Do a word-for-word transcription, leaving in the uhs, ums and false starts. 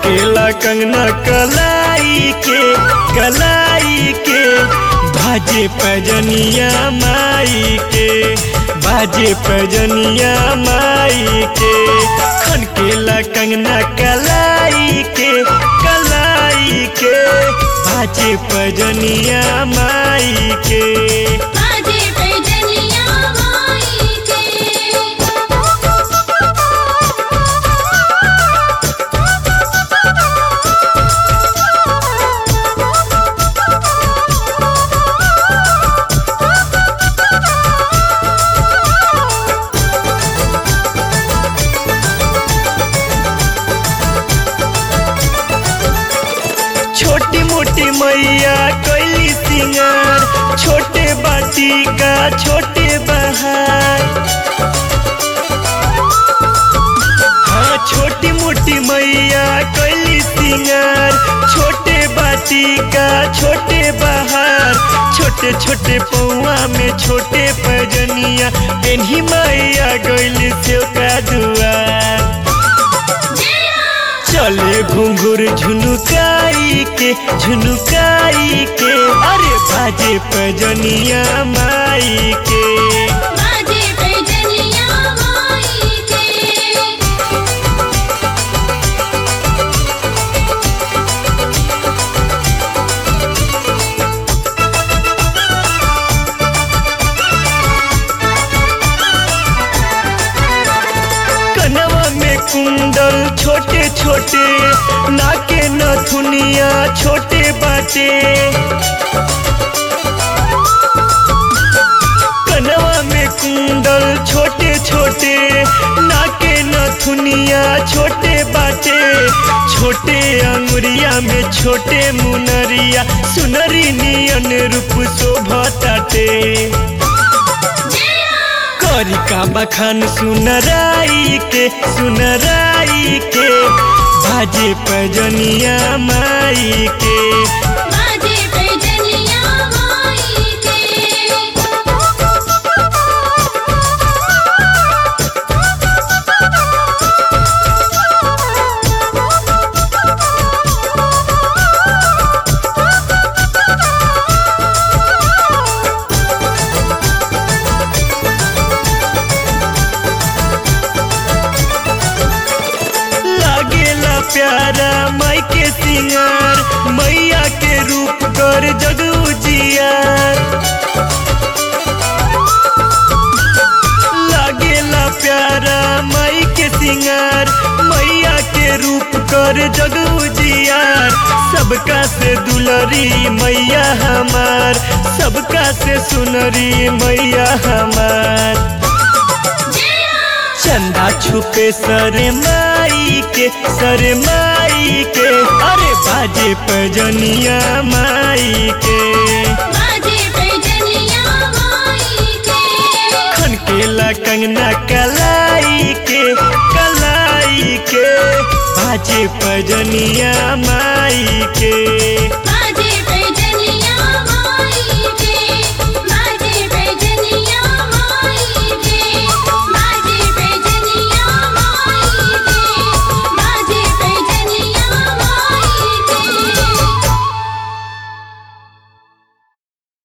खनकेला कंगना कलाई के कलाई के बाजे पैजनिया माई के बाजे पैजनिया माई के खनकेला कंगना कलाई के कलाई के बाजे पैजनिया माई के बाजे पैजनिया माई के। छोटी मोटी मैया कैली सिंगार छोटे बाटी का छोटे बहार। हाँ छोटी मोटी मैया कैली सिंगार छोटे बाटी का छोटे बहार। छोटे छोटे पौआ में छोटे पैजनिया पेन्ही मैया गैली से का दुआर। चले घुंघुर झुनुकाई के झुनुकाई के अरे बाजे पैजनिया माई के बाजे पैजनिया माई के। कनवा में कुंडल छोटे छोटे नाके नथुनिया छोटे बाटे। कनवा में कुंडल छोटे छोटे नाके नथुनिया छोटे बाटे। छोटे अंगुरिया में छोटे मुनरिया सुनरी नियन रूप शोभताटे। करिका बखान सुनराई के सुनराई के बाजे पैजनिया माई के बाजे पैजनिया माई के। लागेला प्यारा माई के सिंगार मैया के रूप कर जग उजियार। लागेला प्यारा माई के सिंगार मैया के रूप कर जग उजियार। सबका से दुलरी मैया हमार सबका से सुनरी मैया हमार। चंदा छुपे सर माई के सर माई के अरे बाजे पैजनिया माई के बाजे पैजनिया माई के। खनकेला कंगना कलाई के कलाई के बाजे पैजनिया माई के।